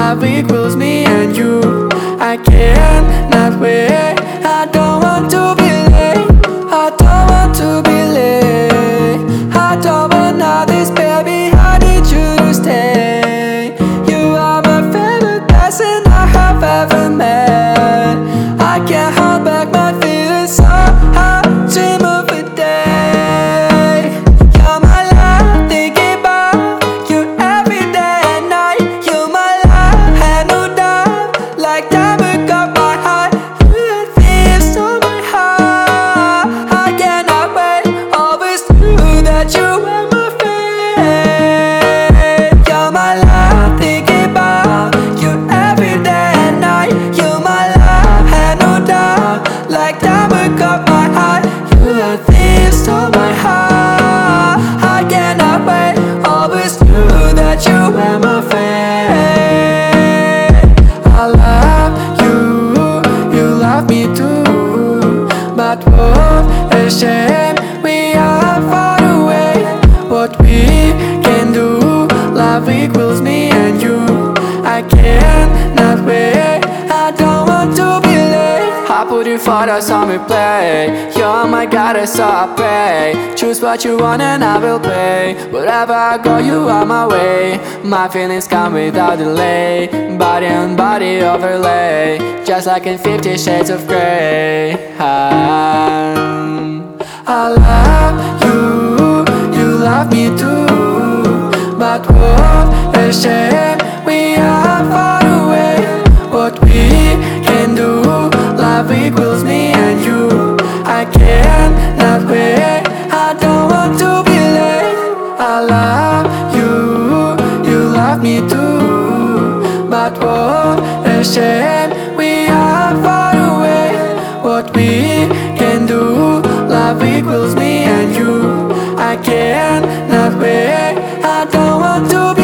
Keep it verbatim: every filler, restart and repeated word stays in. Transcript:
love equals me and you. I cannot wait, I don't want to be late, I don't want to be late. I don't want all this, baby, I need you to stay. You are my favorite person I have ever met. I can't hold back my feelings, so I dream of a day. You're my life, thinking about you every day and night. You're my life, and no doubt, like diamond got my heart. You feel so my heart. I cannot wait, always knew that you were my friend. You're my life, thinking about you every day and night. You're my life, and no doubt, like diamond got my heart. You are thieves to my heart. I cannot wait, always knew that you were my friend. I love you, you love me too. But what a shame we are far away. What we can do, love equals me and you. I cannot wait, I don't want to be late. I put your photos on replay. You're my goddess, so I pray. Choose what you want and I will pay. Wherever I go, you are my way. My feelings come without delay. Body on body overlay, just like in Fifty Shades of Grey. I, I love you, you love me too. But what a shame we are far away. What we can do, love equals me and you. I cannot wait, I don't want to be late. I love you, you love me too. But what a shame we are far away. What we can do, love equals me and you. I cannot wait, I don't want to be